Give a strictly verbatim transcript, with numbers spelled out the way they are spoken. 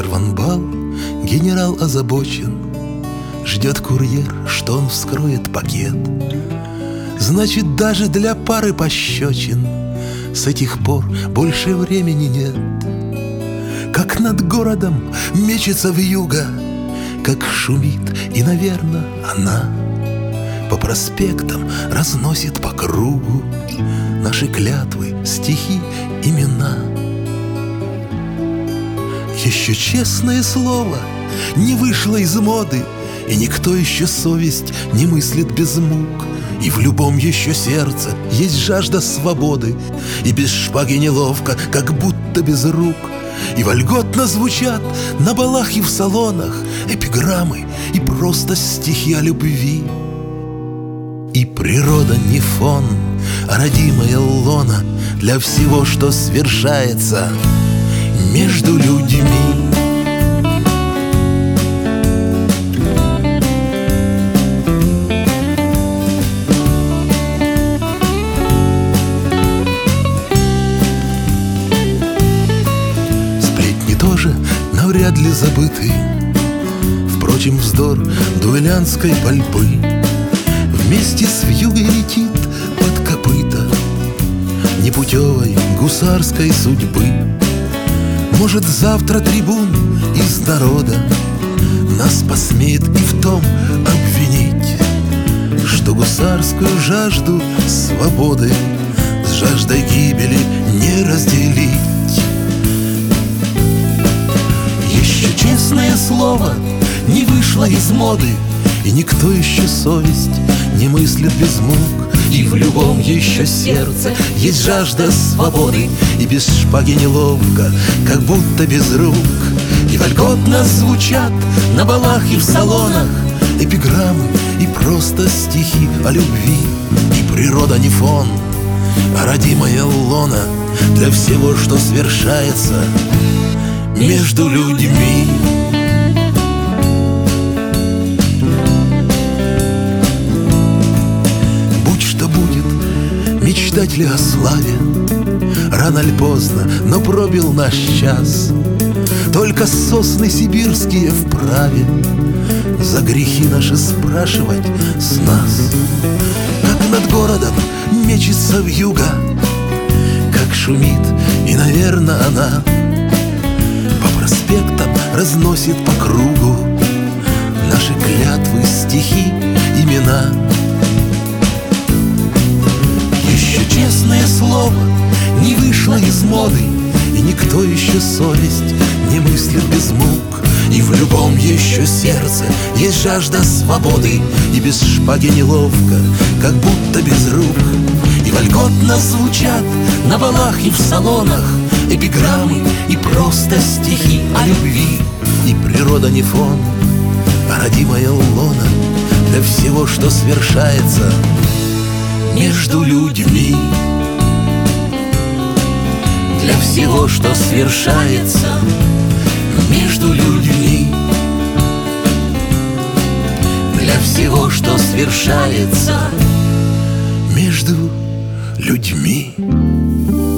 Сорван бал, генерал озабочен, ждет курьер, что он вскроет пакет. Значит, даже для пары пощечин с этих пор больше времени нет. Как над городом мечется вьюга, как шумит, и, наверно, она по проспектам разносит по кругу наши клятвы, стихи, имена. Еще честное слово не вышло из моды, и никто еще совесть не мыслит без мук. И в любом еще сердце есть жажда свободы, и без шпаги неловко, как будто без рук. И вольготно звучат на балах и в салонах эпиграммы и просто стихи о любви. И природа не фон, а родимая лона для всего, что свершается между людьми. Сплетни тоже навряд ли забыты, впрочем, вздор дуэлянской пальбы вместе с вьюгой летит под копыта непутевой гусарской судьбы. Может, завтра трибун из народа нас посмеет и в том обвинить, что гусарскую жажду свободы с жаждой гибели не разделить. Еще честное слово не вышло из моды, и никто еще совесть не мыслит без мук. И в любом еще сердце есть жажда свободы, и без шпаги неловко, как будто без рук. И вольготно звучат на балах и в салонах эпиграммы и просто стихи о любви. И природа не фон, а родимая лона для всего, что свершается между людьми. Мечтатели о славе, рано ли поздно, но пробил наш час. Только сосны сибирские вправе за грехи наши спрашивать с нас. Как над городом мечется вьюга, как шумит, и, наверно, она по проспектам разносит по кругу наши клятвы, стихи, имена. Честное слово не вышло из моды, и никто еще совесть не мыслит без мук. И в любом еще сердце есть жажда свободы, и без шпаги неловко, как будто без рук. И вольготно звучат на балах и в салонах эпиграммы и просто стихи о любви. И природа не фон, а родимая лона для всего, что свершается между людьми. Для всего, что свершается между людьми. Для всего, что свершается между людьми.